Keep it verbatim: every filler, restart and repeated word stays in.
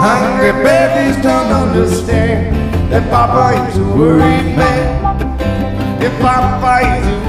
Hungry babies don't understand that Papa is a worried man. If Papa is a